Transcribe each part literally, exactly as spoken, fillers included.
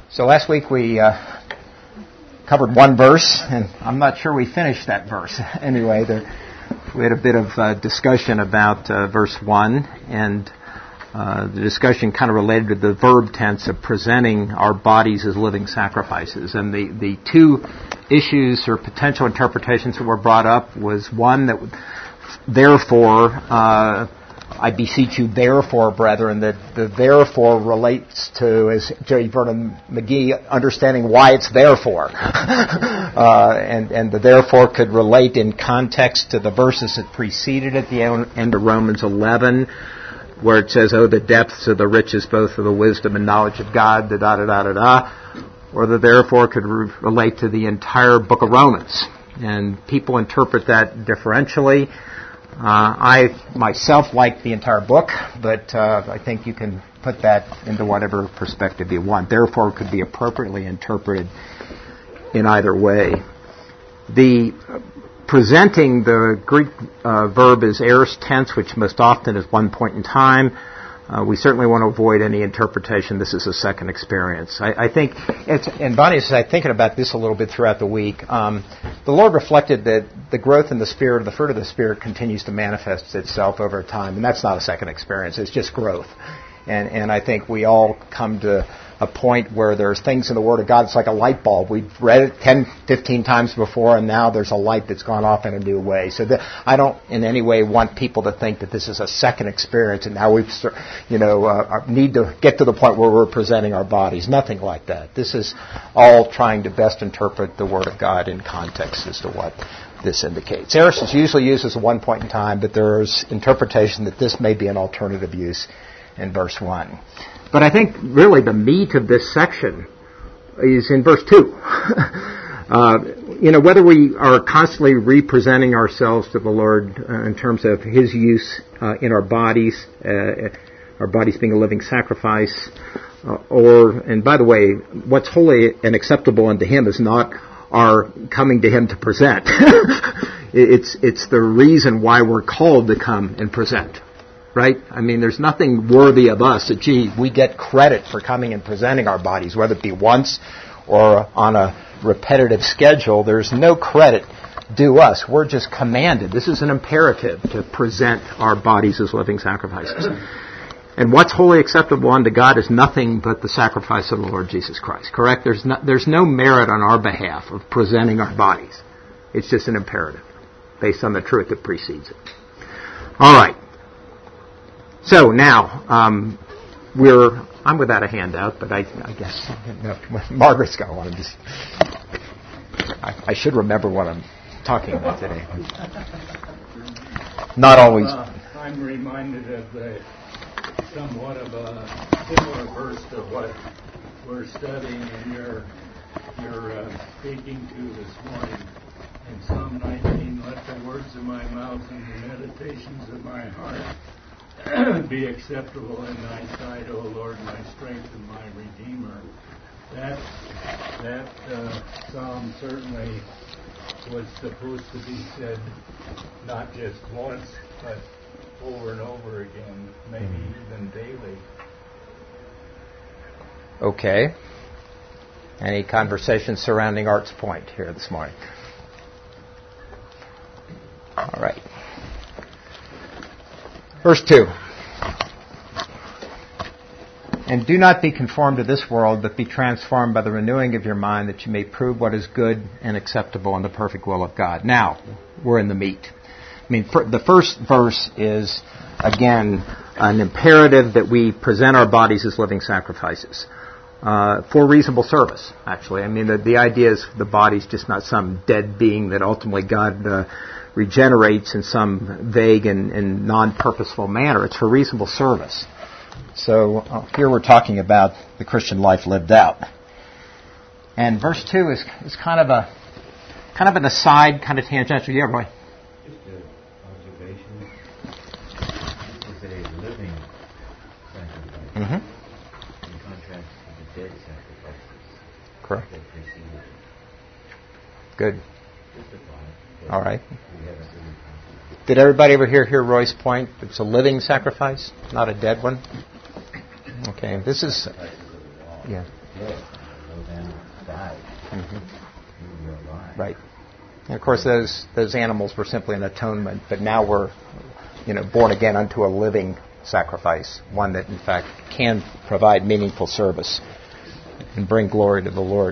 So last week we uh, covered one verse, and I'm not sure we finished that verse. Anyway, there, we had a bit of uh, discussion about uh, verse one, and uh, the discussion kind of related to the verb tense of presenting our bodies as living sacrifices. And the, the two issues or potential interpretations that were brought up was one that, therefore, uh, I beseech you, therefore, brethren, that the therefore relates to, as J. Vernon McGee, understanding why it's therefore. uh, and, and the therefore could relate in context to the verses that preceded at the end of Romans eleven, where it says, oh, the depths of the riches both of the wisdom and knowledge of God, da-da-da-da-da-da. Or the therefore could re- relate to the entire book of Romans. And people interpret that differentially. Uh, I myself like the entire book, but uh, I think you can put that into whatever perspective you want. Therefore, it could be appropriately interpreted in either way. The uh, presenting the Greek uh, verb is aorist tense, which most often is one point in time. Uh, we certainly want to avoid any interpretation. This is a second experience. I, I think, it's, and Bonnie says, I'm thinking about this a little bit throughout the week. Um, the Lord reflected that the growth in the Spirit, the fruit of the Spirit, continues to manifest itself over time, and that's not a second experience. It's just growth. And, and I think we all come to a point where there's things in the Word of God. It's like a light bulb. We've read it ten, fifteen times before, and now there's a light that's gone off in a new way. So that, I don't in any way want people to think that this is a second experience, and now we, you know, uh, need to get to the point where we're presenting our bodies. Nothing like that. This is all trying to best interpret the Word of God in context as to what this indicates. Aorist is usually used as a one point in time, but there's interpretation that this may be an alternative use in verse one. But I think really the meat of this section is in verse two. uh, you know, whether we are constantly representing ourselves to the Lord uh, in terms of His use uh, in our bodies, uh, our bodies being a living sacrifice, uh, or, and by the way, what's holy and acceptable unto Him is not our coming to Him to present. it's it's the reason why we're called to come and present. Right? I mean, there's nothing worthy of us that, gee, we get credit for coming and presenting our bodies, whether it be once or on a repetitive schedule. There's no credit due us. We're just commanded. This is an imperative to present our bodies as living sacrifices. And what's wholly acceptable unto God is nothing but the sacrifice of the Lord Jesus Christ. Correct? There's no, there's no merit on our behalf of presenting our bodies. It's just an imperative based on the truth that precedes it. All right. So now, um, we're, I'm without a handout, but I, I guess, no, Margaret's got one. Just, I, I should remember what I'm talking about today. Not always. Uh, I'm reminded of the, somewhat of a similar verse to what we're studying and you're, you're uh, speaking to this morning. In Psalm nineteen, let the words of my mouth and the meditations of my heart be acceptable in thy sight, O Lord, my strength and my Redeemer. That that uh, psalm certainly was supposed to be said not just once, but over and over again, maybe even daily. Okay. Any conversations surrounding Art's point here this morning? All right. Verse two. And do not be conformed to this world, but be transformed by the renewing of your mind, that you may prove what is good and acceptable in the perfect will of God. Now, we're in the meat. I mean, for, the first verse is, again, an imperative that we present our bodies as living sacrifices uh, for reasonable service, actually. I mean, the, the idea is the body's just not some dead being that ultimately God uh, regenerates in some vague and, and non-purposeful manner. It's for reasonable service. So uh, here we're talking about the Christian life lived out. And verse two is is kind of a kind of an aside, kind of tangential. Yeah, Roy. Just an observation. It's a living sacrifice Mm-hmm. in contrast to the dead sacrifices. Correct. That preceded it. Good. Just a thought. All right. We haven't really Did everybody ever hear, hear Roy's point? It's a living sacrifice, not a dead one. Okay, this is, yeah. those animals died. Mm-hmm. We were alive. Right. And of course, those those animals were simply an atonement, but now we're, you know, born again unto a living sacrifice, one that in fact can provide meaningful service and bring glory to the Lord.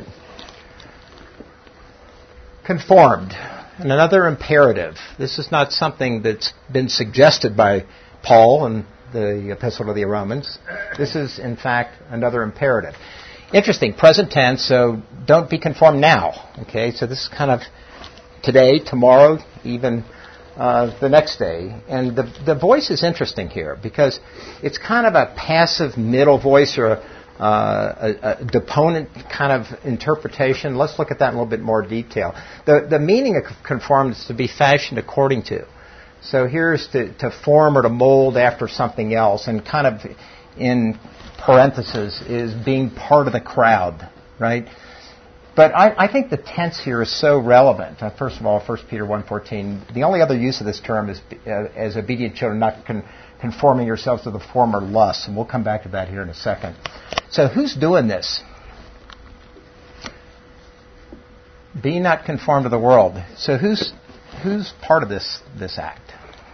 Conformed. And another imperative. This is not something that's been suggested by Paul in the Epistle to the Romans. This is, in fact, another imperative. Interesting, present tense, so don't be conformed now. Okay, so this is kind of today, tomorrow, even uh, the next day. And the, the voice is interesting here because it's kind of a passive middle voice or a Uh, a, a deponent kind of interpretation. Let's look at that in a little bit more detail. The, the meaning of conformed is to be fashioned according to. So here's to, to form or to mold after something else, and kind of in parentheses is being part of the crowd, right? But I, I think the tense here is so relevant. Uh, first of all, First Peter one fourteen, the only other use of this term is uh, as obedient children, not con- conforming yourselves to the former lusts. And we'll come back to that here in a second. So who's doing this? Be not conformed to the world. So who's who's part of this this act?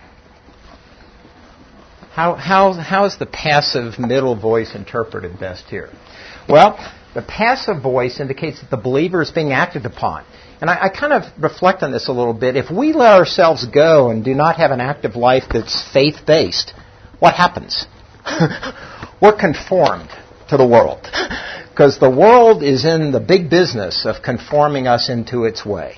How how how is the passive middle voice interpreted best here? Well, the passive voice indicates that the believer is being acted upon. And I, I kind of reflect on this a little bit. If we let ourselves go and do not have an active life that's faith-based, what happens? We're conformed to the world. Because the world is in the big business of conforming us into its way.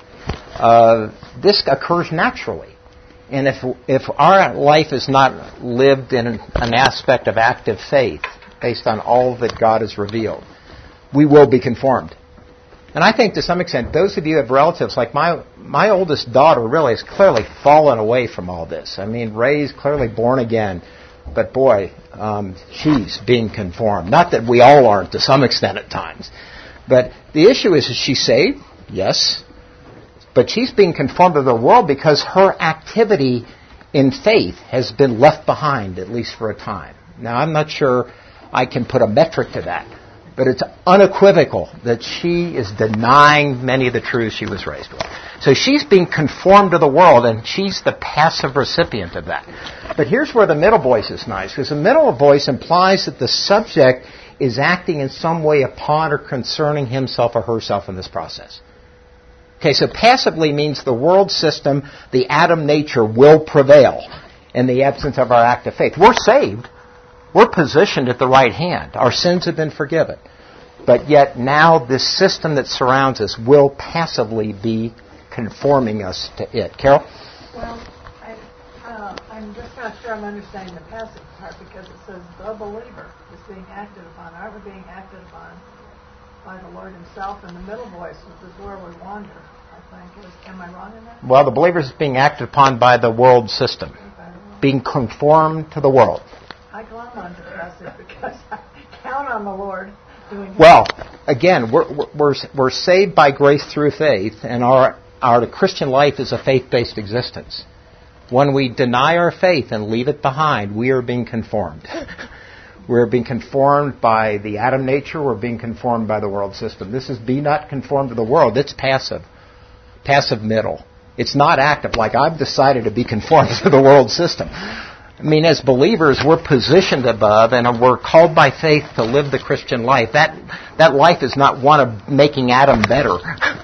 Uh, this occurs naturally. And if if our life is not lived in an, an aspect of active faith, based on all that God has revealed, we will be conformed. And I think to some extent, those of you who have relatives, like my my oldest daughter really has clearly fallen away from all this. I mean, Ray's clearly born again. But boy, um, she's being conformed. Not that we all aren't to some extent at times. But the issue is, is she saved? Yes. But she's being conformed to the world because her activity in faith has been left behind, at least for a time. Now, I'm not sure I can put a metric to that. But it's unequivocal that she is denying many of the truths she was raised with. So she's being conformed to the world, and she's the passive recipient of that. But here's where the middle voice is nice, because the middle voice implies that the subject is acting in some way upon or concerning himself or herself in this process. Okay, so passively means the world system, the Adam nature, will prevail in the absence of our active faith. We're saved. We're positioned at the right hand. Our sins have been forgiven. But yet now this system that surrounds us will passively be conforming us to it. Carol? Well, I, uh, I'm just not sure I'm understanding the passive part, because it says the believer is being acted upon. Aren't we being acted upon by the Lord himself? And the middle voice, which is where we wander, I think. Is, am I wrong in that? Well, the believer is being acted upon by the world system, being conformed to the world. I glom onto passive because I count on the Lord doing that. Well, again, we're, we're, we're saved by grace through faith, and our, our Christian life is a faith-based existence. When we deny our faith and leave it behind, we are being conformed. We're being conformed by the Adam nature. We're being conformed by the world system. This is be not conformed to the world. It's passive. Passive middle. It's not active, like I've decided to be conformed to the world system. I mean, as believers, we're positioned above, and we're called by faith to live the Christian life. That that life is not one of making Adam better.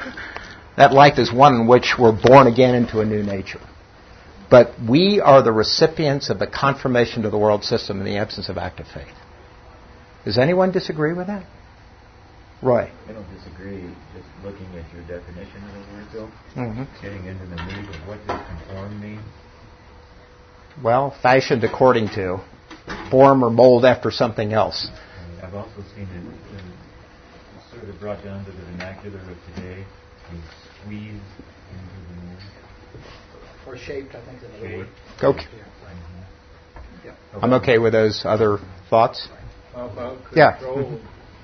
That life is one in which we're born again into a new nature. But we are the recipients of the confirmation to the world system in the absence of active faith. Does anyone disagree with that? Roy? I don't disagree. Just looking at your definition of the word, Bill, Mm-hmm. getting into the meat of what does conform mean? Well, fashioned according to, form or mold after something else. And I've also seen it uh, sort of brought down to the vernacular of today, to squeeze into the mold. Or shaped, I think, is another word. Okay. Yeah. I'm okay with those other thoughts. How about Yeah. control,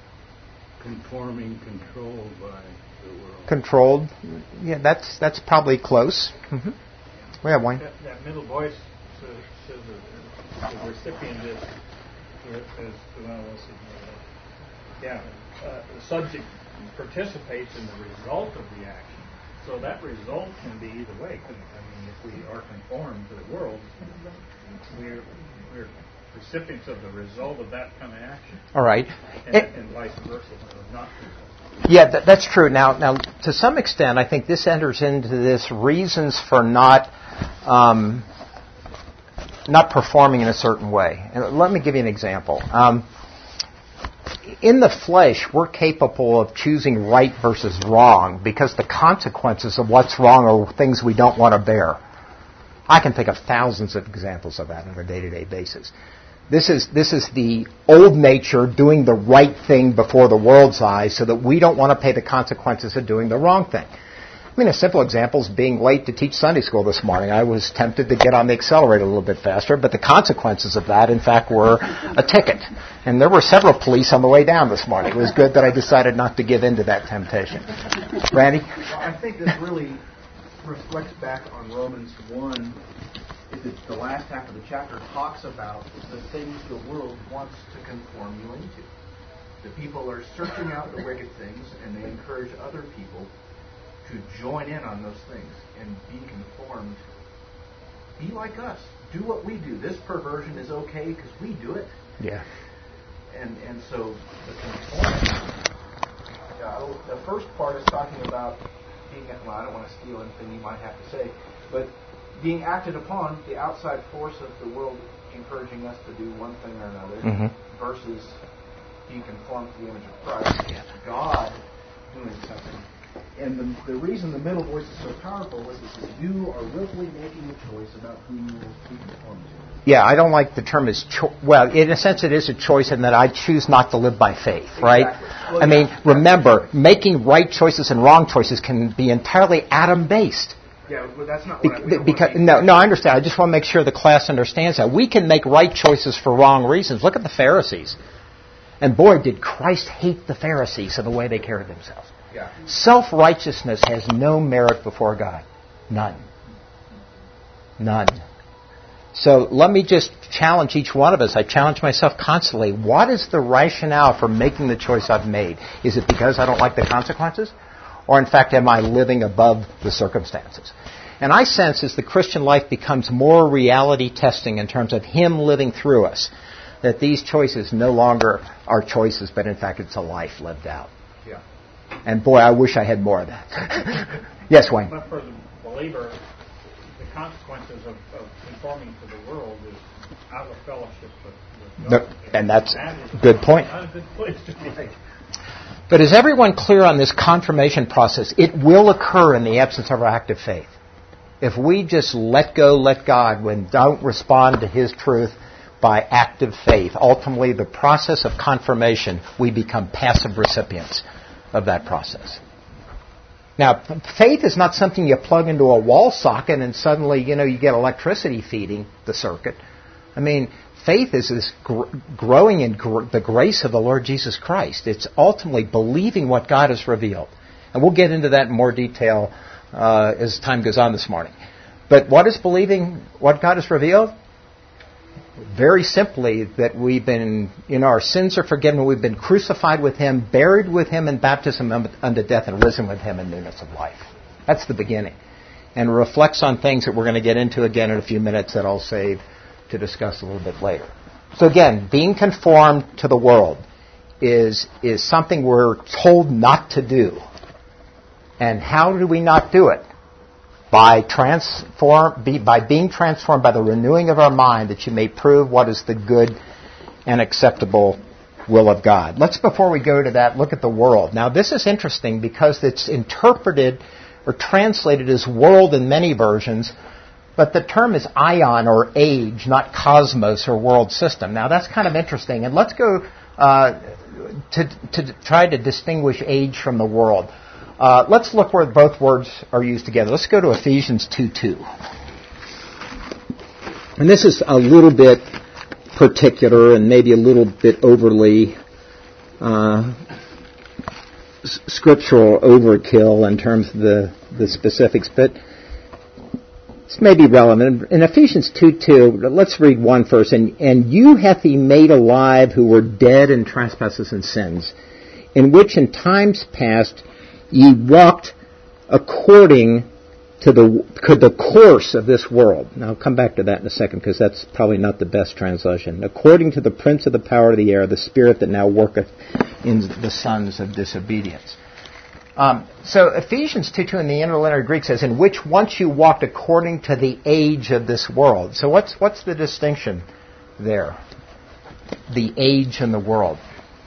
conforming control by the world? Controlled. Yeah, that's that's probably close. Mm-hmm. We have one. That, that middle voice says, says that the recipient is, is well, let's see, Yeah. Uh, the subject participates in the result of the action. So that result can be either way, couldn't it? I mean, if we are conformed to the world, we're, we're recipients of the result of that kind of action. All right. And, It, and vice versa, not the result. Yeah, that, that's true. Now, now, to some extent, I think this enters into this reasons for not um, not performing in a certain way. And let me give you an example. Um, in the flesh, we're capable of choosing right versus wrong because the consequences of what's wrong are things we don't want to bear. I can think of thousands of examples of that on a day-to-day basis. This is this is the old nature doing the right thing before the world's eyes so that we don't want to pay the consequences of doing the wrong thing. I mean, a simple example is being late to teach Sunday school this morning. I was tempted to get on the accelerator a little bit faster, but the consequences of that, in fact, were a ticket. And there were several police on the way down this morning. It was good that I decided not to give in to that temptation. Randy? Well, I think this really reflects back on Romans one. The, the last half of the chapter talks about the things the world wants to conform you into. The people are searching out the wicked things, and they encourage other people to join in on those things and be conformed. Be like us. Do what we do. This perversion is okay because we do it. Yeah. And and so the conforming. Uh, the first part is talking about being. Well, I don't want to steal anything you might have to say, but being acted upon, the outside force of the world encouraging us to do one thing or another, mm-hmm. versus being conformed to the image of Christ, God doing something. And the, the reason the middle voice is so powerful is because you are willfully making a choice about who you will be conformed to. Yeah, I don't like the term as cho- well. In a sense, it is a choice in that I choose not to live by faith, right? Exactly. Well, I mean, yeah. remember, making right choices and wrong choices can be entirely atom-based. Yeah, well, that's not what Be- I, because no, no, I understand. I just want to make sure the class understands that we can make right choices for wrong reasons. Look at the Pharisees, and boy, did Christ hate the Pharisees and the way they carried themselves. Yeah. Self-righteousness has no merit before God, none, none. So let me just challenge each one of us. I challenge myself constantly. What is the rationale for making the choice I've made? Is it because I don't like the consequences? Or in fact, am I living above the circumstances? And I sense as the Christian life becomes more reality testing in terms of Him living through us, that these choices no longer are choices, but in fact it's a life lived out. Yeah. And boy, I wish I had more of that. Yes, Wayne? But for the believer, the consequences of, of conforming to the world is out of fellowship with, with God. No, and that's that is a good point. Not a good place to be. But is everyone clear on this confirmation process? It will occur in the absence of our active faith. If we just let go, let God, when don't respond to His truth by active faith, ultimately the process of confirmation, we become passive recipients of that process. Now, faith is not something you plug into a wall socket and suddenly, you know, you get electricity feeding the circuit. I mean, faith is this gr- growing in gr- the grace of the Lord Jesus Christ. It's ultimately believing what God has revealed. And we'll get into that in more detail uh, as time goes on this morning. But what is believing what God has revealed? Very simply, that we've been, you know, our sins are forgiven, we've been crucified with Him, buried with Him in baptism unto death, and risen with Him in newness of life. That's the beginning. And reflects on things that we're going to get into again in a few minutes that I'll save to discuss a little bit later. So again, being conformed to the world is is something we're told not to do. And how do we not do it? By transform, be, by being transformed by the renewing of our mind, that you may prove what is the good and acceptable will of God. Let's, before we go to that, look at the world. Now, this is interesting because it's interpreted or translated as world in many versions, but the term is ion or age, not cosmos or world system. Now, that's kind of interesting. And let's go uh, to, to try to distinguish age from the world. Uh, let's look where both words are used together. Let's go to Ephesians two two. And this is a little bit particular and maybe a little bit overly uh, s- scriptural overkill in terms of the, the specifics, but this may be relevant. In Ephesians two two, let's read one first. And, and you hath He made alive who were dead in trespasses and sins, in which in times past ye walked according to the, the course of this world. Now I'll come back to that in a second because that's probably not the best translation. According to the prince of the power of the air, the spirit that now worketh in the sons of disobedience. Um, so Ephesians two two in the interlinear Greek says, in which once you walked according to the age of this world. So what's what's the distinction there? The age and the world.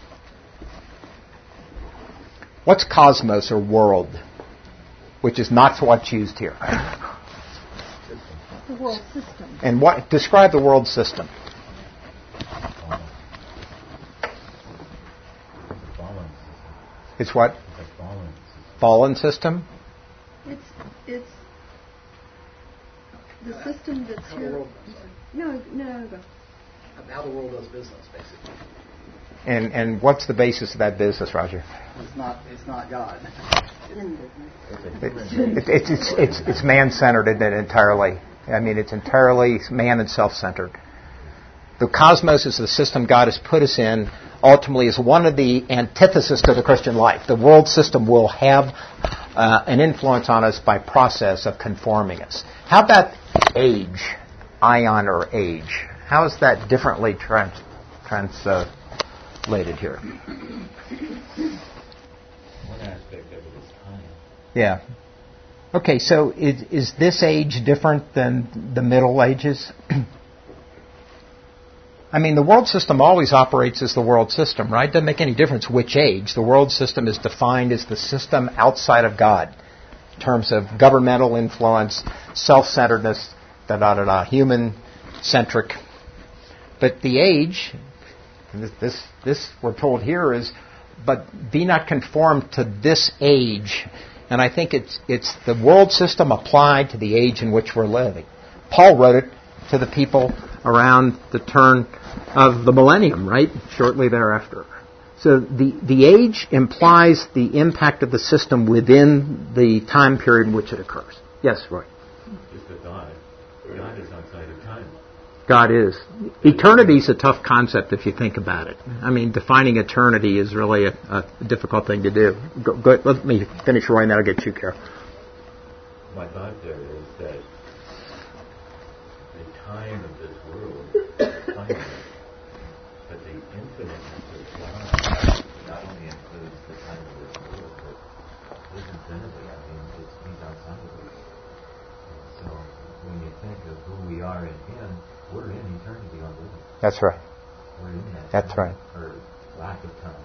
What's cosmos or world? Which is not what's used here. The world system. And what describe the world system? It's what? Fallen system? It's it's the system that's How the here. world, No, no, go. how the world does business, basically. And and what's the basis of that business, Roger? It's not. It's not God. In business. It's it's it's it's, it's man-centered, isn't it, entirely? I mean, it's entirely man and self-centered. The cosmos is the system God has put us in. Ultimately, is one of the antithesis to the Christian life. The world system will have uh, an influence on us by process of conforming us. How about age, ion or age? How is that differently trans, translated here? One aspect of it is time. Yeah. Okay, so is, is this age different than the Middle Ages? I mean, the world system always operates as the world system, right? It doesn't make any difference which age. The world system is defined as the system outside of God in terms of governmental influence, self-centeredness, da-da-da-da, human-centric. But the age, this, this, this we're told here is, but be not conformed to this age. And I think it's it's the world system applied to the age in which we're living. Paul wrote it to the people around the turn of the millennium, right? Shortly thereafter. So the, the age implies the impact of the system within the time period in which it occurs. Yes, Roy? Just that God, God is outside of time. God is. Eternity is a tough concept if you think about it. I mean, defining eternity is really a, a difficult thing to do. Go, go, let me finish, Roy, and then I'll get you, Carol. My thought there is that the time of this world is finite, but the infiniteness of God not only includes the time of this world, but lives infinitely. I mean, it's, he's outside of it. So when you think of who we are in Him, we're in eternity already. That's right. We're in that. That's right. Or lack of time.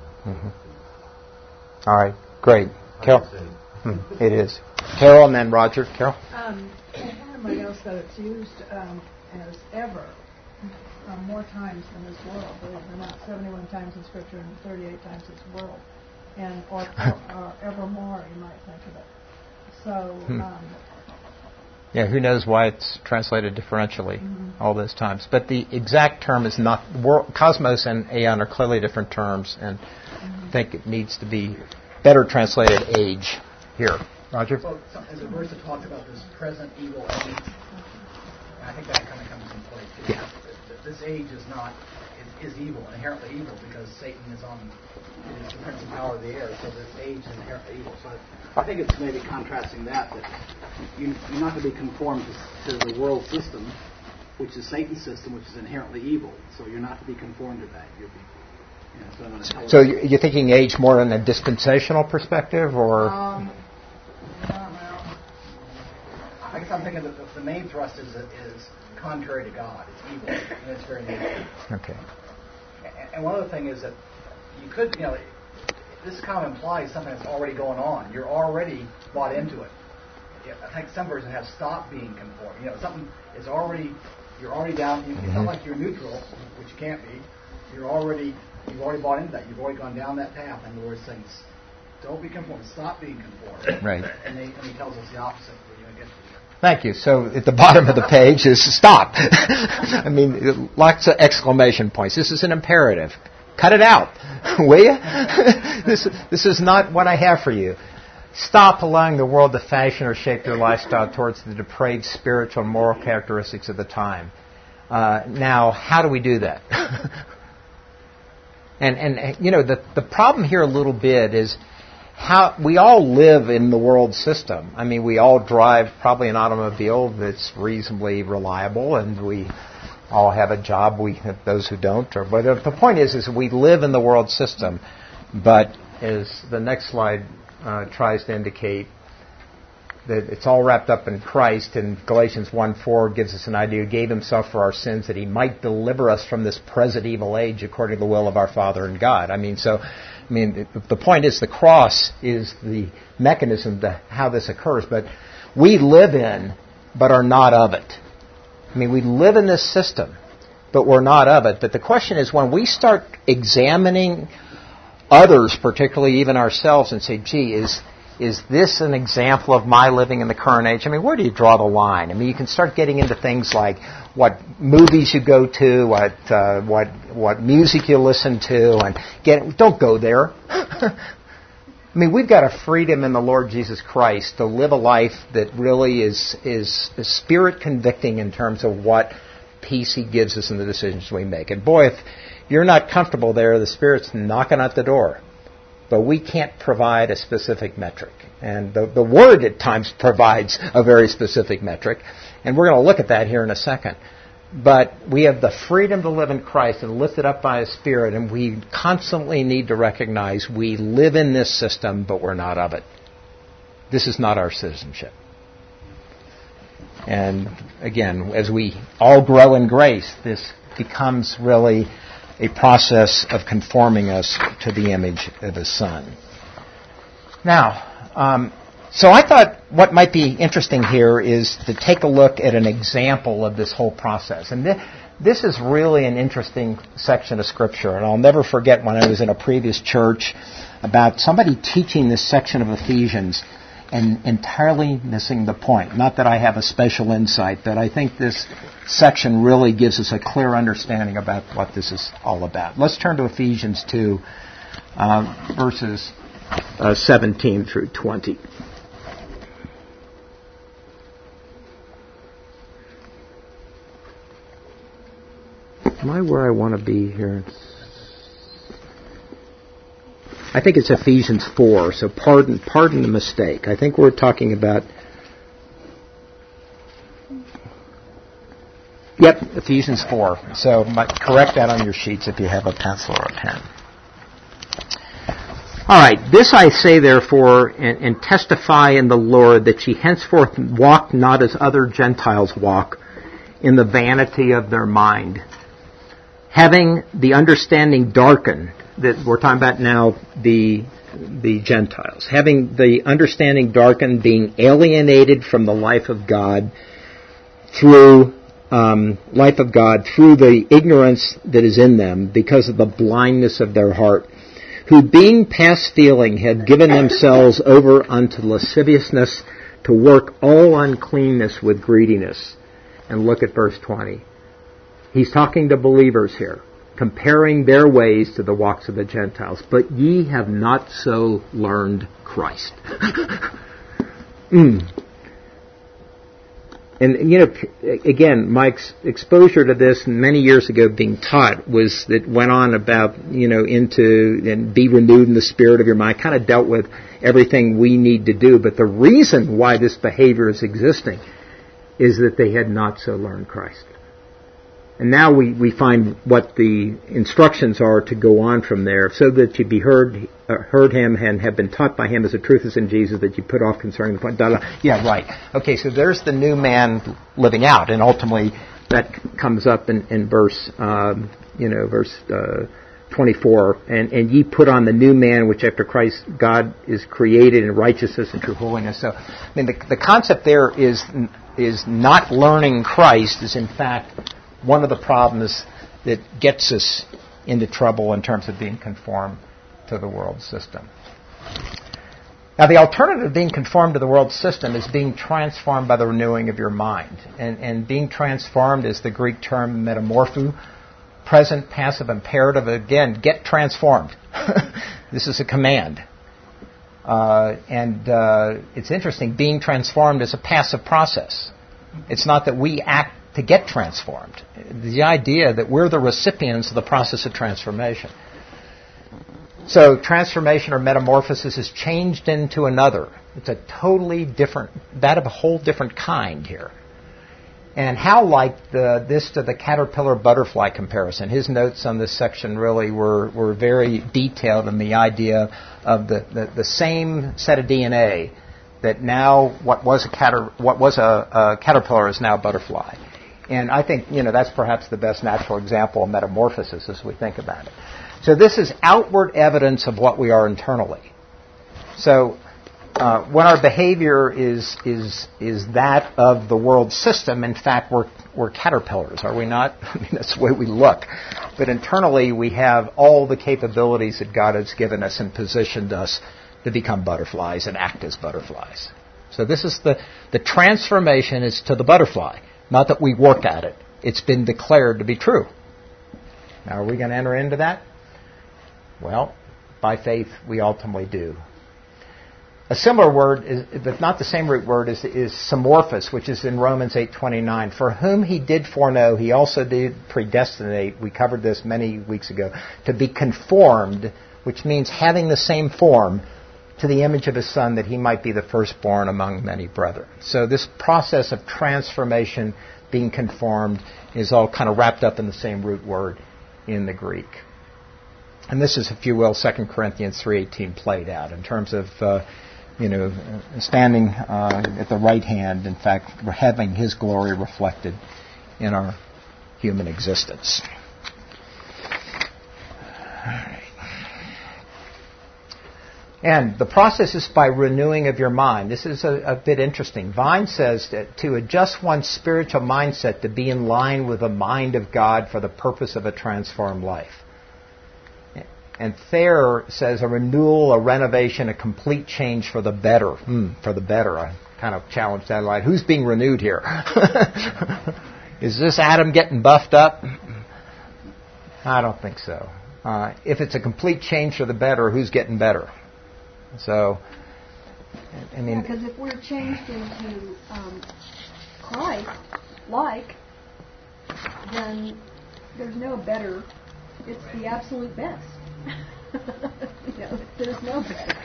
Mm-hmm. All right. Great. Carol? Hard to say. Hmm, it is. Carol and then Roger. Carol? Um, I have my notes that it's used um, as ever, um, more times than this world. Believe it or not, seventy-one times in Scripture and thirty-eight times this world, and or, or, or evermore, you might think of it. So. Hmm. Um, Yeah, who knows why it's translated differentially mm-hmm. all those times. But the exact term is not... World, cosmos and aeon are clearly different terms, and mm-hmm. I think it needs to be better translated age here. Roger? Well, there's a verse that talks about this present evil age. And I think that kind of comes into play, too. Yeah. This age is not... is, is evil, inherently evil, because Satan is on... is the prince and power of the air, so this age is inherently evil. So I think it's maybe contrasting that, that you, you're not going to be conformed to, to the world system, which is Satan's system, which is inherently evil. So you're not to be conformed to that. You'll be, you know, so, intelligent. So you're thinking age more in a dispensational perspective, or? Um, well, I guess I'm thinking that the, the main thrust is is contrary to God. It's evil, and it's very negative. Okay. And, and one other thing is that you could, you know, this kind of implies something that's already going on. You're already bought into it. I think some versions have stopped being conformed. You know, something is already, you're already down. It's Mm-hmm. not like you're neutral, which you can't be. You're already, you've already bought into that. You've already gone down that path. And the Lord is saying, don't be conformed. Stop being conformed. Right. And, they, and He tells us the opposite. We're going to get to it. Thank you. So at the bottom of the page is stop. I mean, lots of exclamation points. This is an imperative. Cut it out, will you? this, this is not what I have for you. Stop allowing the world to fashion or shape your lifestyle towards the depraved spiritual and moral characteristics of the time. Uh, now, how do we do that? And, and you know, the, the problem here a little bit is how we all live in the world system. I mean, we all drive probably an automobile that's reasonably reliable, and we all have a job. We have those who don't. Or, but the point is, is we live in the world system. But as the next slide uh, tries to indicate, that it's all wrapped up in Christ, and Galatians one four gives us an idea. He gave himself for our sins that he might deliver us from this present evil age according to the will of our Father and God. I mean, so, I mean, the point is the cross is the mechanism to how this occurs, but we live in, but are not of it. I mean, we live in this system, but we're not of it. But the question is, when we start examining others, particularly even ourselves, and say, gee, is Is this an example of my living in the current age? I mean, where do you draw the line? I mean, you can start getting into things like what movies you go to, what uh, what what music you listen to, and get don't go there. I mean, we've got a freedom in the Lord Jesus Christ to live a life that really is is, is spirit convicting in terms of what peace He gives us in the decisions we make. And boy, if you're not comfortable there, the Spirit's knocking at the door. But we can't provide a specific metric. And the, the Word at times provides a very specific metric. And we're going to look at that here in a second. But we have the freedom to live in Christ and lifted up by His Spirit. And we constantly need to recognize we live in this system, but we're not of it. This is not our citizenship. And again, as we all grow in grace, this becomes really a process of conforming us to the image of His Son. Now, um, so I thought what might be interesting here is to take a look at an example of this whole process. And th- this is really an interesting section of Scripture. And I'll never forget when I was in a previous church about somebody teaching this section of Ephesians and entirely missing the point. Not that I have a special insight, but I think this section really gives us a clear understanding about what this is all about. Let's turn to Ephesians two, uh, verses uh, seventeen through twenty. Am I where I want to be here? I think it's Ephesians four, so pardon pardon the mistake. I think we're talking about... Yep, Ephesians four. So correct that on your sheets if you have a pencil or a pen. All right, this I say therefore, and, and testify in the Lord, that ye henceforth walk not as other Gentiles walk, in the vanity of their mind, having the understanding darkened, that we're talking about now the the Gentiles, having the understanding darkened, being alienated from the life of God through um, life of God through the ignorance that is in them, because of the blindness of their heart, who being past feeling had given themselves over unto lasciviousness, to work all uncleanness with greediness. And look at verse twenty. He's talking to believers here, comparing their ways to the walks of the Gentiles. But ye have not so learned Christ. mm. And, you know, again, my ex- exposure to this many years ago being taught was that went on about, you know, into and be renewed in the spirit of your mind. Kind of dealt with everything we need to do. But the reason why this behavior is existing is that they had not so learned Christ. And now we, we find what the instructions are to go on from there, so that you be heard uh, heard Him and have been taught by Him as the truth is in Jesus, that you put off concerning the point. Da, da. Yeah, right. Okay, so there's the new man living out, and ultimately that comes up in, in verse, um, you know, verse uh, twenty-four. And, and ye put on the new man, which after Christ God is created in righteousness and true holiness. So, I mean, the, the concept there is is not learning Christ is in fact one of the problems that gets us into trouble in terms of being conformed to the world system. Now, the alternative to being conformed to the world system is being transformed by the renewing of your mind. And, and being transformed is the Greek term metamorpho, present, passive, imperative. Again, get transformed. This is a command. Uh, and uh, it's interesting, being transformed is a passive process. It's not that we act to get transformed. The idea that we're the recipients of the process of transformation. So transformation or metamorphosis is changed into another. It's a totally different, that of a whole different kind here. And how like the, this to the caterpillar-butterfly comparison. His notes on this section really were, were very detailed in the idea of the, the, the same set of D N A that now what was a, cater, what was a, a caterpillar is now a butterfly. And I think, you know, that's perhaps the best natural example of metamorphosis as we think about it. So this is outward evidence of what we are internally. So uh, when our behavior is is is that of the world system, in fact, we're we're caterpillars, are we not? I mean, that's the way we look. But internally, we have all the capabilities that God has given us and positioned us to become butterflies and act as butterflies. So this is the the transformation is to the butterfly, not that we work at it. It's been declared to be true. Now, are we going to enter into that? Well, by faith, we ultimately do. A similar word, is, but not the same root word, is, is samorphos, which is in Romans eight twenty-nine. For whom he did foreknow, he also did predestinate, we covered this many weeks ago, to be conformed, which means having the same form, to the image of his Son, that he might be the firstborn among many brethren. So this process of transformation, being conformed, is all kind of wrapped up in the same root word in the Greek. And this is, if you will, Second Corinthians three eighteen played out in terms of, uh, you know, standing uh, at the right hand, in fact, having his glory reflected in our human existence. All right. And the process is by renewing of your mind. This is a, a bit interesting. Vine says that to adjust one's spiritual mindset to be in line with the mind of God for the purpose of a transformed life. And Thayer says a renewal, a renovation, a complete change for the better. Hmm, for the better. I kind of challenged that line. Who's being renewed here? Is this Adam getting buffed up? I don't think so. Uh, if it's a complete change for the better, who's getting better? So, I mean... Because yeah, if we're changed into um, Christ, like, then there's no better. It's the absolute best. You know, there's no better.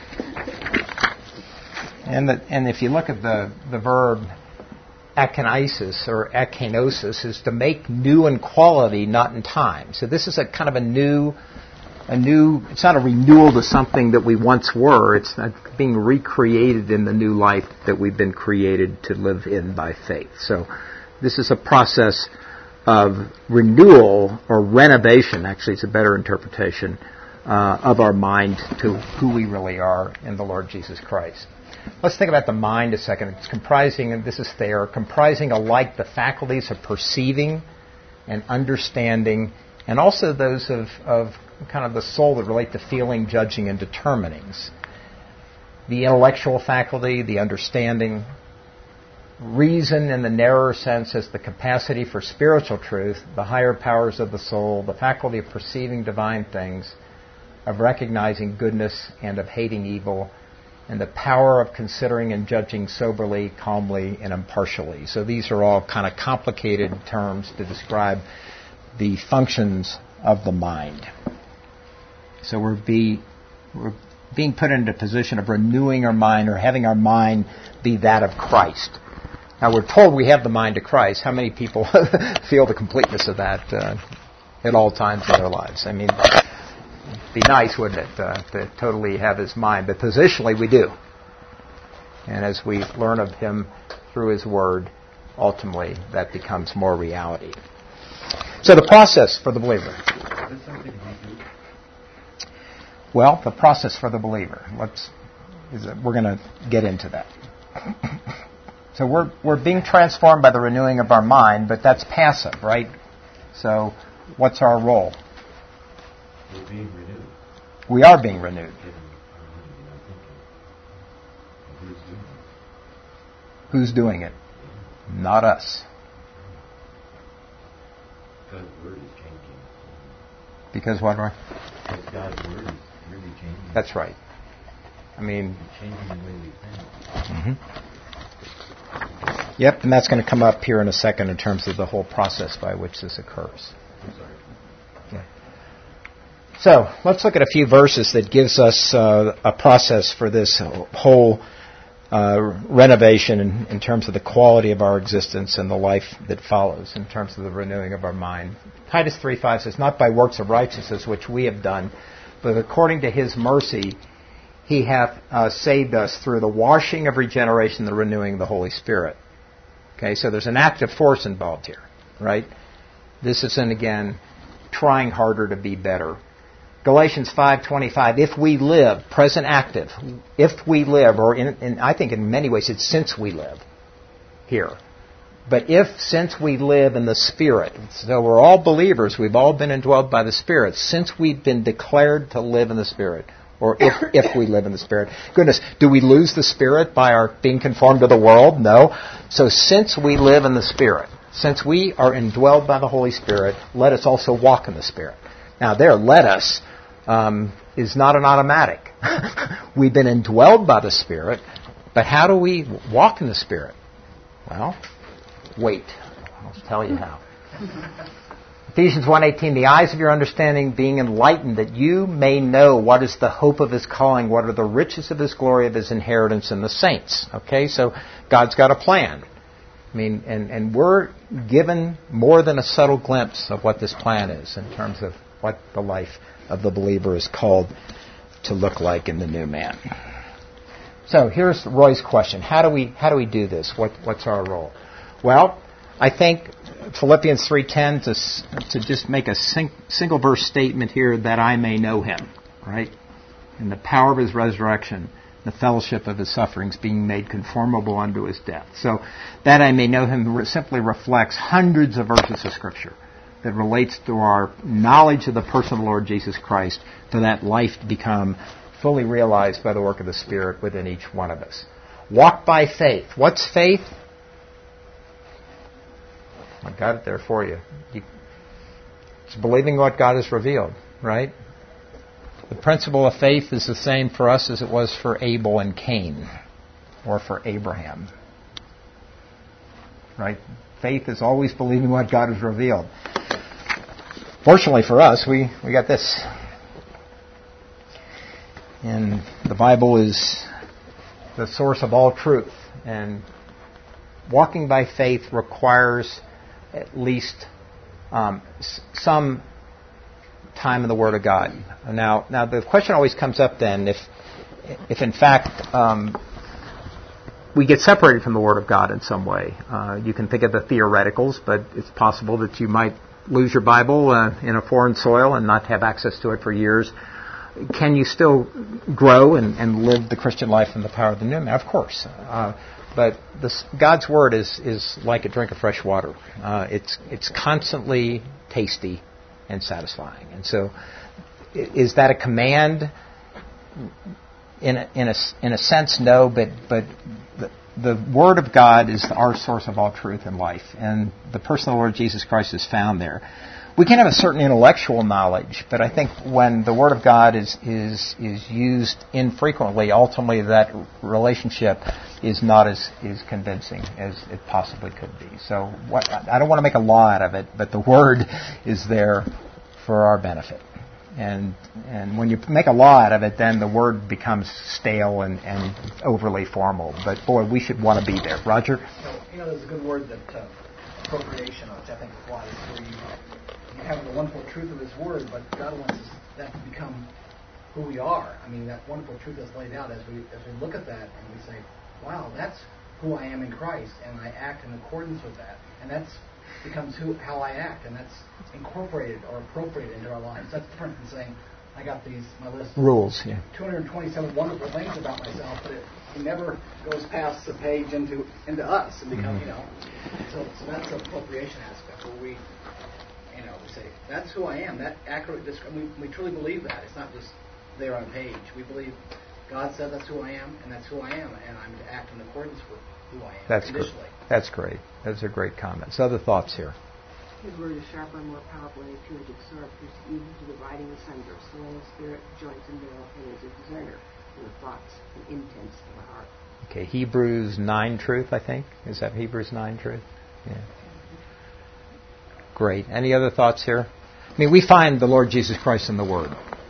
And the, and if you look at the, the verb akinesis or akinosis, is to make new in quality, not in time. So this is a kind of a new, a new. It's not a renewal to something that we once were. It's not being recreated in the new life that we've been created to live in by faith. So this is a process of renewal or renovation. Actually, it's a better interpretation. Uh, of our mind to who we really are in the Lord Jesus Christ. Let's think about the mind a second. It's comprising, and this is Thayer, comprising alike the faculties of perceiving and understanding, and also those of, of kind of the soul that relate to feeling, judging, and determinings. The intellectual faculty, the understanding. Reason in the narrower sense as the capacity for spiritual truth, the higher powers of the soul, the faculty of perceiving divine things, of recognizing goodness and of hating evil, and the power of considering and judging soberly, calmly, and impartially. So these are all kind of complicated terms to describe the functions of the mind. So we're, be, we're being put into a position of renewing our mind or having our mind be that of Christ. Now we're told we have the mind of Christ. How many people feel the completeness of that uh, at all times in their lives? I mean... It'd be nice, wouldn't it, uh, to totally have his mind. But positionally, we do. And as we learn of him through his word, ultimately, that becomes more reality. So the process for the believer. Well, the process for the believer. Let's. Is it, we're going to get into that. So we're we're being transformed by the renewing of our mind, but that's passive, right? So what's our role? We're being renewed. We are being renewed. Who's doing it? Not us. God's word is changing. Because what, Roy? Because God's word is really changing. That's right. I mean... It's changing the way we think. Mm-hmm. Yep, and that's going to come up here in a second in terms of the whole process by which this occurs. I'm sorry. So let's look at a few verses that gives us uh, a process for this whole uh, renovation in, in terms of the quality of our existence and the life that follows in terms of the renewing of our mind. Titus three five says, "Not by works of righteousness which we have done, but according to His mercy He hath uh, saved us through the washing of regeneration, the renewing of the Holy Spirit." Okay, so there's an active force involved here, right? This isn't, again, trying harder to be better. Galatians five twenty-five, if we live, present active, if we live, or in, in, I think in many ways it's since we live here. But if, since we live in the Spirit, so we're all believers, we've all been indwelled by the Spirit, since we've been declared to live in the Spirit, or if, if we live in the Spirit. Goodness, do we lose the Spirit by our being conformed to the world? No. So since we live in the Spirit, since we are indwelled by the Holy Spirit, let us also walk in the Spirit. Now there, let us um, is not an automatic. We've been indwelled by the Spirit, but how do we walk in the Spirit? Well, wait. I'll tell you how. Ephesians one eighteen, the eyes of your understanding being enlightened, that you may know what is the hope of His calling, what are the riches of His glory, of His inheritance in the saints. Okay, so God's got a plan. I mean, and, and we're given more than a subtle glimpse of what this plan is in terms of what the life of the believer is called to look like in the new man. So here's Roy's question. How do we how do we do this? What what's our role? Well, I think Philippians three ten to to just make a sing, single verse statement here, that I may know Him, right? In the power of His resurrection, the fellowship of His sufferings, being made conformable unto His death. So that I may know Him simply reflects hundreds of verses of Scripture that relates to our knowledge of the person of the Lord Jesus Christ, for that life to become fully realized by the work of the Spirit within each one of us. Walk by faith. What's faith? I got it there for you. you. It's believing what God has revealed, right? The principle of faith is the same for us as it was for Abel and Cain, or for Abraham. Right? Faith is always believing what God has revealed. Fortunately for us, we, we got this. And the Bible is the source of all truth. And walking by faith requires at least um, s- some time in the Word of God. Now, now the question always comes up then, if, if in fact um, we get separated from the Word of God in some way. Uh, you can think of the theoreticals, but it's possible that you might lose your Bible uh, in a foreign soil and not have access to it for years. Can you still grow and, and live the Christian life in the power of the new man? Of course. Uh, but this, God's Word is, is like a drink of fresh water. Uh, it's it's constantly tasty and satisfying. And so, is that a command? In a, in a, in a sense, no, but, but the, the Word of God is our source of all truth in life. And the person of the Lord Jesus Christ is found there. We can have a certain intellectual knowledge, but I think when the Word of God is is is used infrequently, ultimately that relationship is not as, as convincing as it possibly could be. So what, I don't want to make a law out of it, but the Word is there for our benefit. And and when you make a law out of it, then the Word becomes stale and, and overly formal. But boy, we should want to be there. Roger? You know, you know there's a good word that uh, appropriation, which I think applies, where you having the wonderful truth of His Word, but God wants us, that to become who we are. I mean, that wonderful truth that's laid out as we as we look at that and we say, wow, that's who I am in Christ, and I act in accordance with that, and that's becomes who how I act, and that's incorporated or appropriated into our lives. That's different than saying, I got these, my list of rules, yeah. two hundred twenty-seven wonderful things about myself, but it, it never goes past the page into into us and become, mm-hmm. you know. So, so that's the appropriation aspect where we, you know, we say, that's who I am. That accurate description. We, we truly believe that. It's not just there on a page. We believe God said that's who I am, and that's who I am, and I'm to act in accordance with who I am. That's great. That's great. Those are great comments. Other thoughts here? His word is sharper and more powerful than a two-edged sword, piercing even to dividing asunder soul and spirit, joints and marrow, and is a discerner of the thoughts and intents of the heart. Okay, Hebrews nine truth, I think. Is that Hebrews nine truth? Yeah. Great. Any other thoughts here? I mean, we find the Lord Jesus Christ in the Word.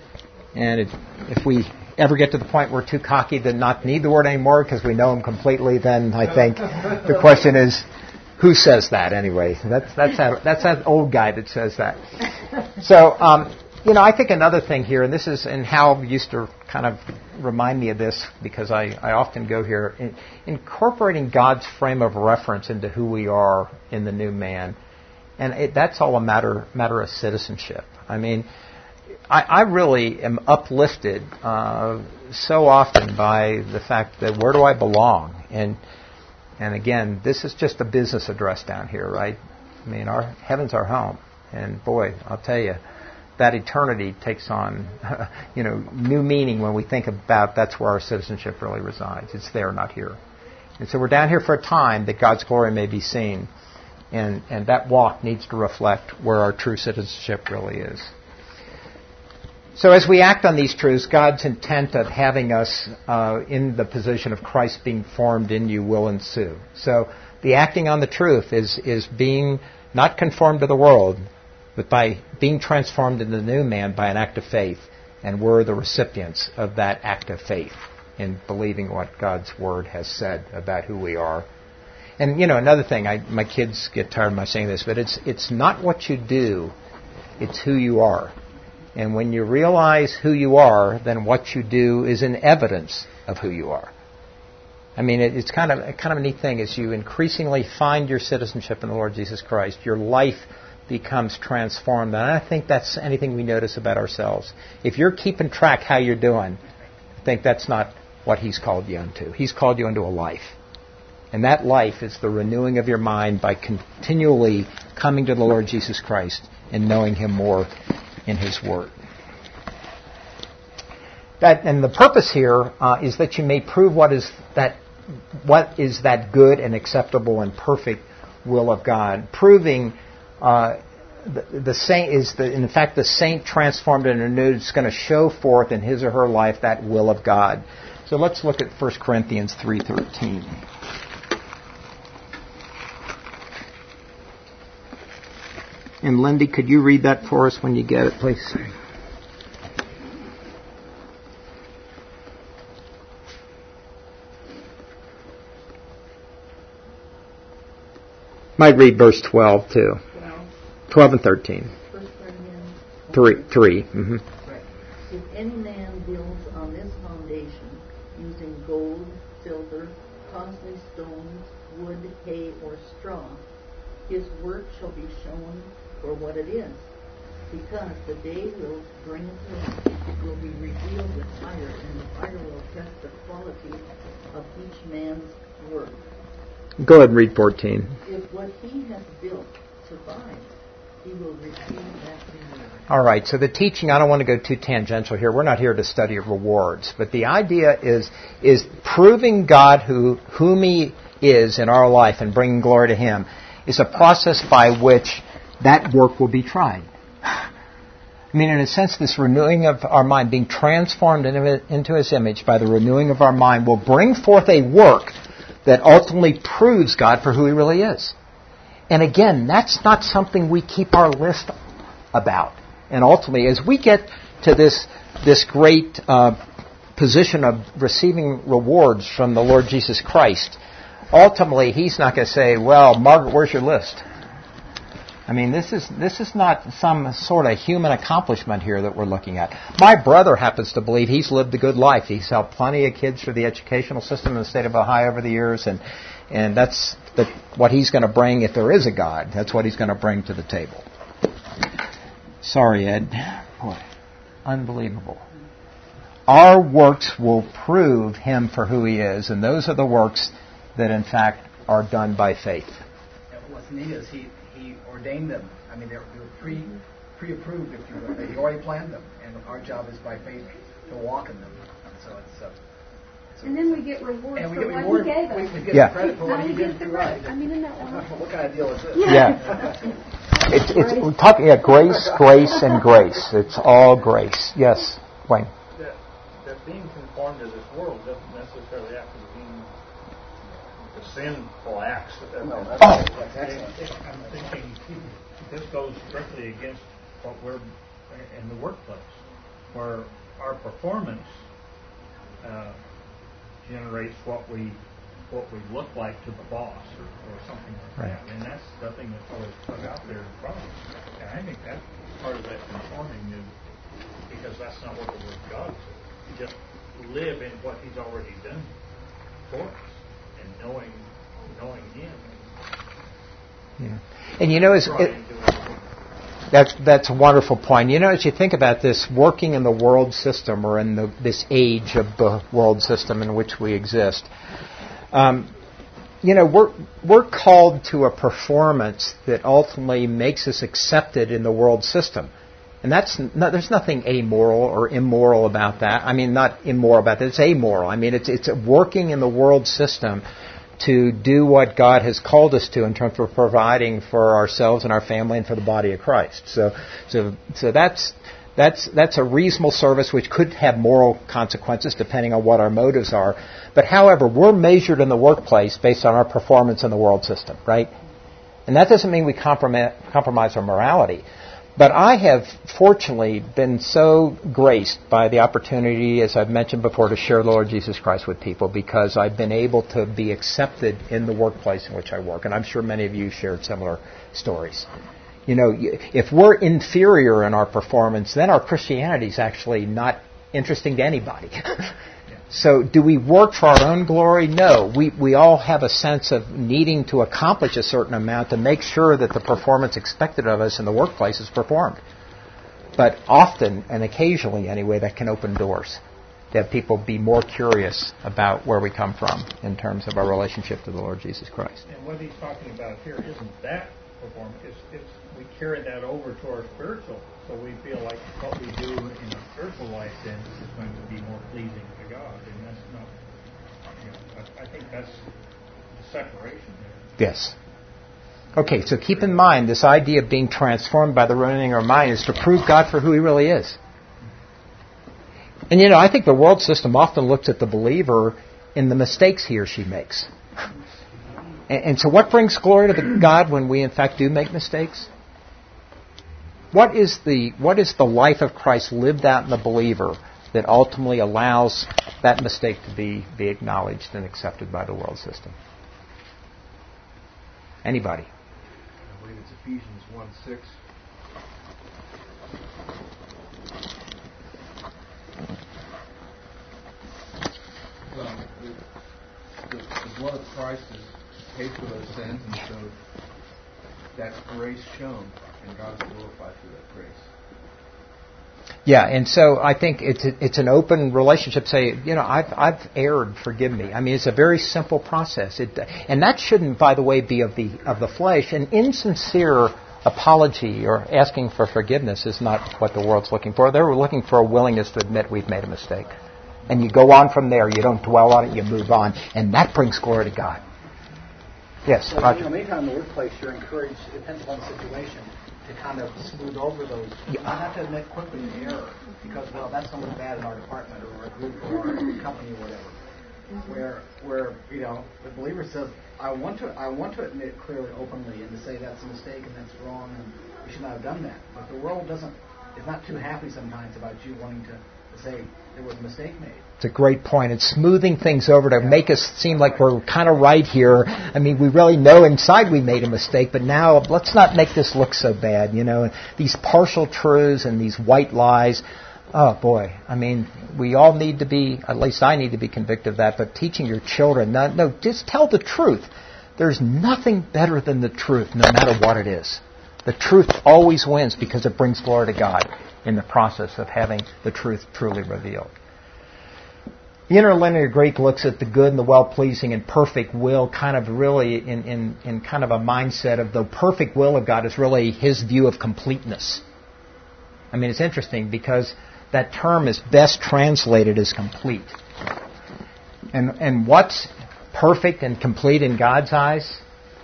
And it, if we ever get to the point we're too cocky to not need the Word anymore because we know Him completely, then I think the question is, who says that anyway? That's that's that, that's that old guy that says that. So, um, you know, I think another thing here, and this is, and Hal used to kind of remind me of this because I, I often go here, in, incorporating God's frame of reference into who we are in the new man. And it, that's all a matter matter of citizenship. I mean, I, I really am uplifted uh, so often by the fact that where do I belong? And and again, this is just a business address down here, right? I mean, our heaven's our home, and boy, I'll tell you, that eternity takes on, you know, new meaning when we think about that's where our citizenship really resides. It's there, not here. And so we're down here for a time that God's glory may be seen. And, and that walk needs to reflect where our true citizenship really is. So as we act on these truths, God's intent of having us uh, in the position of Christ being formed in you will ensue. So the acting on the truth is, is being not conformed to the world, but by being transformed into the new man by an act of faith. And we're the recipients of that act of faith in believing what God's Word has said about who we are. And, you know, another thing, I, my kids get tired of my saying this, but it's it's not what you do, it's who you are. And when you realize who you are, then what you do is an evidence of who you are. I mean, it, it's kind of kind of a neat thing as you increasingly find your citizenship in the Lord Jesus Christ, your life becomes transformed. And I think that's anything we notice about ourselves. If you're keeping track how you're doing, I think that's not what He's called you into. He's called you into a life. And that life is the renewing of your mind by continually coming to the Lord Jesus Christ and knowing Him more in His Word. That, and the purpose here uh, is that you may prove what is that what is that good and acceptable and perfect will of God. Proving uh, the, the saint is the, in fact the saint transformed and renewed is going to show forth in his or her life that will of God. So let's look at First Corinthians three thirteen. And Lindy, could you read that for us when you get it, please? Might read verse twelve too. Twelve and thirteen. First Corinthians Three. Three. Mm-hmm. Right. If any man builds on this foundation using gold, silver, costly stones, wood, hay, or straw, his work shall be shown for what it is, because the day will bring it to light. It will be revealed with fire, and the fire will test the quality of each man's work. Go ahead and read fourteen. If what he has built survives, he will receive that reward. All right, so the teaching, I don't want to go too tangential here. We're not here to study rewards, but the idea is is proving God who whom He is in our life and bringing glory to Him is a process by which that work will be tried. I mean, in a sense, this renewing of our mind, being transformed into His image by the renewing of our mind, will bring forth a work that ultimately proves God for who He really is. And again, that's not something we keep our list about. And ultimately, as we get to this this great uh, position of receiving rewards from the Lord Jesus Christ, ultimately, He's not going to say, well, Margaret, where's your list? I mean, this is this is not some sort of human accomplishment here that we're looking at. My brother happens to believe he's lived a good life. He's helped plenty of kids through the educational system in the state of Ohio over the years, and and that's the, what he's going to bring if there is a God. That's what he's going to bring to the table. Sorry, Ed. Boy, unbelievable. Our works will prove Him for who He is, and those are the works that, in fact, are done by faith. What's neat is He He ordained them. I mean, they were, they were pre pre-approved, if you will. He already planned them, and our job is by faith to walk in them. And so it's. Uh, so and then we get rewards and we for get what reward, He gave us. We, we get Yeah. credit for Now what we He get did the through right. us. I mean, isn't that wonderful? What kind of deal is this? Yeah. It's, it's, we're talking, yeah, grace, grace, and grace. It's all grace. Yes, Wayne. That, that being conformed to this world doesn't necessarily have to mean the sinful acts. That, No, that's, Oh. that's excellent. I'm thinking this goes strictly against what we're in the workplace, where our performance uh, generates what we what we look like to the boss or, or something like right. that. And that's something that's always put out there in front of us. And I think that's part of that conforming is because that's not what the Word of God says. Just live in what He's already done for us and knowing knowing Him. And yeah. And you know, as it, that's that's a wonderful point. You know, as you think about this, working in the world system or in the, this age of the world system in which we exist. Um, you know, we're we're called to a performance that ultimately makes us accepted in the world system, and that's no, there's nothing amoral or immoral about that. I mean, not immoral about that. It's amoral. I mean, it's it's working in the world system to do what God has called us to in terms of providing for ourselves and our family and for the body of Christ. So, so, so that's. That's that's a reasonable service which could have moral consequences depending on what our motives are. But however, we're measured in the workplace based on our performance in the world system, right? And that doesn't mean we compromise, compromise our morality. But I have fortunately been so graced by the opportunity, as I've mentioned before, to share the Lord Jesus Christ with people because I've been able to be accepted in the workplace in which I work. And I'm sure many of you shared similar stories. You know, if we're inferior in our performance, then our Christianity is actually not interesting to anybody. So do we work for our own glory? No. We we all have a sense of needing to accomplish a certain amount to make sure that the performance expected of us in the workplace is performed. But often, and occasionally anyway, that can open doors to have people be more curious about where we come from in terms of our relationship to the Lord Jesus Christ. And what he's talking about here isn't that performance. It's, it's we carry that over to our spiritual, so we feel like what we do in our spiritual life then is going to be more pleasing to God, and that's not. You know, I, I think that's the separation there. Yes. Okay, so keep in mind this idea of being transformed by the renewing of our mind is to prove God for who He really is. And you know, I think the world system often looks at the believer in the mistakes he or she makes. And, and so what brings glory to the God when we in fact do make mistakes? What is the what is the life of Christ lived out in the believer that ultimately allows that mistake to be, be acknowledged and accepted by the world system? Anybody? I believe it's Ephesians one six. Um, the, the, the blood of Christ has paid for those sins, and so that grace shown, and God is glorified through that grace. Yeah, and so I think it's a, it's an open relationship. Say, you know, I've I've erred, forgive me. I mean, it's a very simple process. It, and that shouldn't, by the way, be of the of the flesh. An insincere apology or asking for forgiveness is not what the world's looking for. They're looking for a willingness to admit we've made a mistake. And you go on from there. You don't dwell on it. You move on. And that brings glory to God. Yes, so, Roger. You know, maybe in the workplace you're encouraged, it depends upon the situation, to kind of smooth over those. You not have to admit quickly an error because, well, that's someone bad in our department or our group or our company or whatever. Mm-hmm. Where, where you know, the believer says, I want to, I want to admit clearly, openly, and to say that's a mistake and that's wrong and we should not have done that. But the world doesn't, is not too happy sometimes about you wanting to, to say there was a mistake made. It's a great point. It's smoothing things over to make us seem like we're kind of right here. I mean, we really know inside we made a mistake, but now let's not make this look so bad, you know. These partial truths and these white lies, oh boy. I mean, we all need to be, at least I need to be convicted of that, but teaching your children, no, no, just tell the truth. There's nothing better than the truth, no matter what it is. The truth always wins because it brings glory to God in the process of having the truth truly revealed. The interlinear Greek looks at the good and the well-pleasing and perfect will kind of really in, in, in kind of a mindset of the perfect will of God is really His view of completeness. I mean, it's interesting because that term is best translated as complete. And, and what's perfect and complete in God's eyes?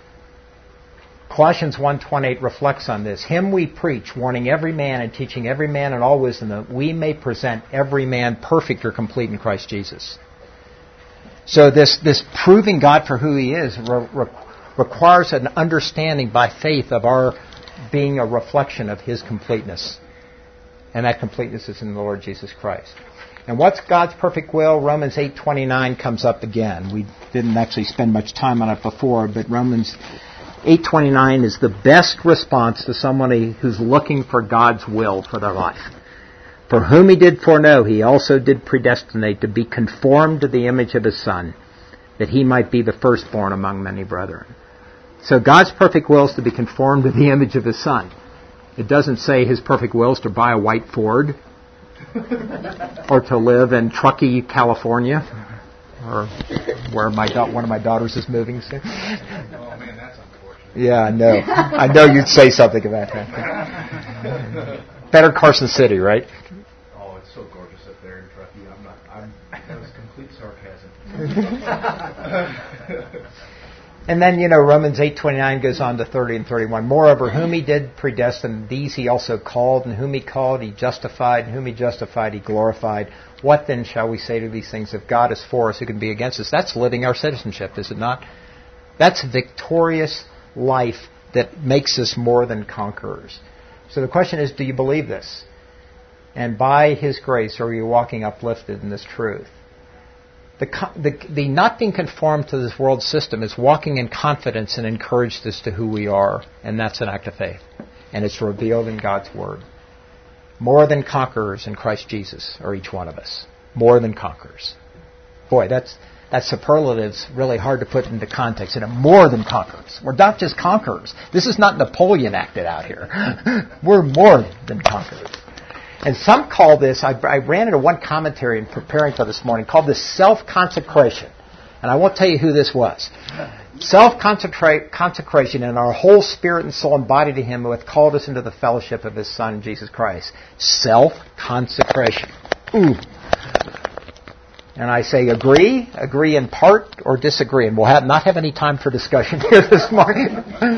Colossians one twenty-eight reflects on this. Him we preach, warning every man and teaching every man in all wisdom that we may present every man perfect or complete in Christ Jesus. So this, this proving God for who He is re- re- requires an understanding by faith of our being a reflection of His completeness. And that completeness is in the Lord Jesus Christ. And what's God's perfect will? Romans eight twenty-nine comes up again. We didn't actually spend much time on it before, but Romans eight twenty-nine is the best response to somebody who's looking for God's will for their life. For whom he did foreknow, he also did predestinate to be conformed to the image of his Son, that he might be the firstborn among many brethren. So God's perfect will is to be conformed to the image of his Son. It doesn't say his perfect will is to buy a white Ford or to live in Truckee, California, or where my da- one of my daughters is moving soon. Oh man, that's unfortunate. Yeah, I know. I know you'd say something about that. Better Carson City, right? Oh, it's so gorgeous up there in Truckee. I'm not. I'm. That was complete sarcasm. And then, you know, Romans eight twenty-nine goes on to thirty and thirty-one. Moreover, whom he did predestine, these he also called, and whom he called, he justified, and whom he justified, he glorified. What then shall we say to these things? If God is for us, who can be against us? That's living our citizenship, is it not? That's a victorious life that makes us more than conquerors. So the question is, do you believe this? And by his grace, are you walking uplifted in this truth? The, the, the not being conformed to this world system is walking in confidence and encouraged as to who we are, and that's an act of faith. And it's revealed in God's Word. More than conquerors in Christ Jesus are each one of us. More than conquerors. Boy, that's that superlative's really hard to put into context. And more than conquerors. We're not just conquerors. This is not Napoleon acted out here. We're more than conquerors. And some call this, I, I ran into one commentary in preparing for this morning, called this self-consecration. And I won't tell you who this was. Self-consecration in our whole spirit and soul and body to Him who hath called us into the fellowship of His Son, Jesus Christ. Self-consecration. Ooh. And I say agree, agree in part, or disagree. And we'll have, not have any time for discussion here this morning.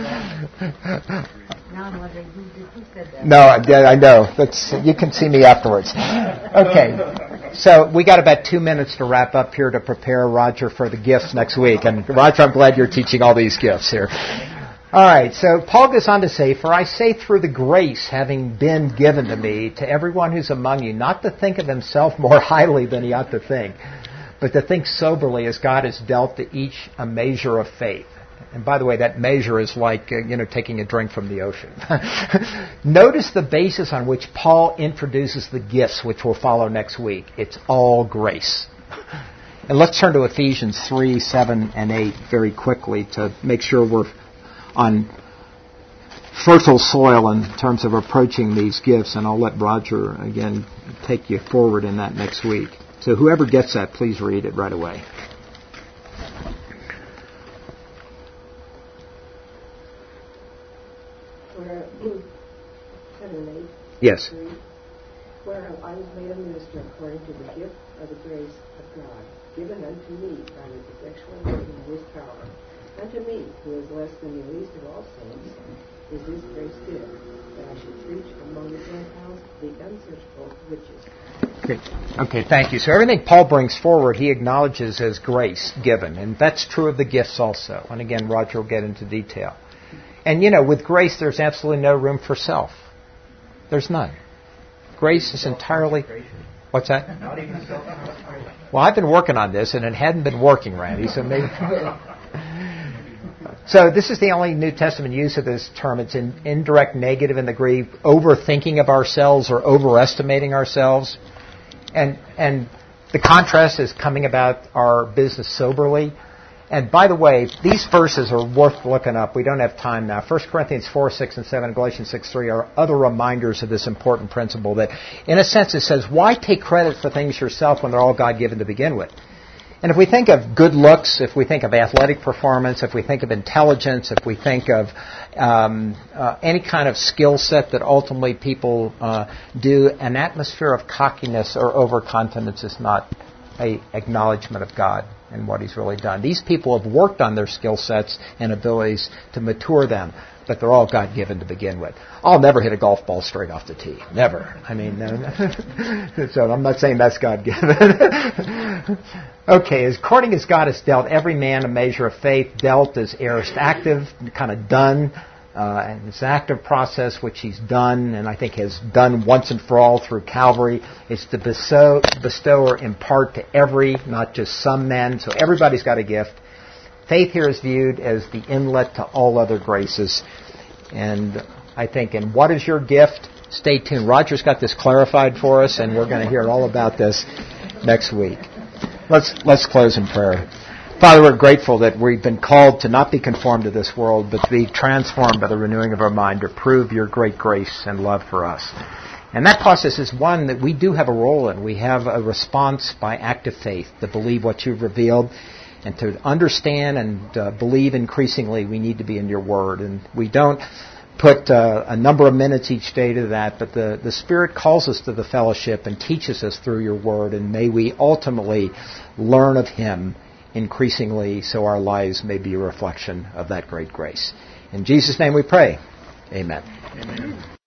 Now I'm wondering who, did, who said that. No, I, I know. That's, you can see me afterwards. Okay. So we got about two minutes to wrap up here to prepare Roger for the gifts next week. And Roger, I'm glad you're teaching all these gifts here. All right. So Paul goes on to say, "For I say through the grace having been given to me, to everyone who's among you, not to think of himself more highly than he ought to think, but to think soberly as God has dealt to each a measure of faith." And by the way, that measure is like, uh, you know, taking a drink from the ocean. Notice the basis on which Paul introduces the gifts, which will follow next week. It's all grace. And let's turn to Ephesians three, seven, and eight very quickly to make sure we're on fertile soil in terms of approaching these gifts. And I'll let Roger, again, take you forward in that next week. So whoever gets that, please read it right away. Where, seven and eight. Yes. Three, whereof I was made a minister according to the gift of the grace of God, given unto me by the effectual working of His power. Unto me, who is less than the least of all saints, is this grace given, that I should preach among the Gentiles the unsearchable riches. Okay. Okay, thank you. So everything Paul brings forward, he acknowledges as grace given. And that's true of the gifts also. And again, Roger will get into detail. And, you know, with grace, there's absolutely no room for self. There's none. Grace is entirely... What's that? Not even self-consecration. Well, I've been working on this, and it hadn't been working, Randy, so maybe... So this is the only New Testament use of this term. It's in indirect negative in the Greek, overthinking of ourselves or overestimating ourselves. And and the contrast is coming about our business soberly. And by the way, these verses are worth looking up. We don't have time now. First Corinthians four, six, and seven, and Galatians six, three are other reminders of this important principle that, in a sense, it says, why take credit for things yourself when they're all God-given to begin with? And if we think of good looks, if we think of athletic performance, if we think of intelligence, if we think of um, uh, any kind of skill set that ultimately people uh, do, an atmosphere of cockiness or overconfidence is not an acknowledgement of God and what He's really done. These people have worked on their skill sets and abilities to mature them, but they're all God-given to begin with. I'll never hit a golf ball straight off the tee. Never. I mean, no. So I'm not saying that's God-given. Okay, as according as God has dealt every man a measure of faith, dealt as aorist active, kind of done, Uh, and it's an active process which He's done, and I think has done once and for all through Calvary. It's to bestow, bestow or impart to every, not just some men. So everybody's got a gift. Faith here is viewed as the inlet to all other graces. And I think, and what is your gift? Stay tuned. Roger's got this clarified for us, and we're going to hear all about this next week. Let's let's close in prayer. Father, we're grateful that we've been called to not be conformed to this world, but to be transformed by the renewing of our mind, to prove your great grace and love for us. And that process is one that we do have a role in. We have a response by active faith to believe what you've revealed, and to understand and uh, believe increasingly we need to be in your word. And we don't put uh, a number of minutes each day to that, but the, the Spirit calls us to the fellowship and teaches us through your word, and may we ultimately learn of him increasingly so our lives may be a reflection of that great grace. In Jesus' name we pray. Amen. Amen.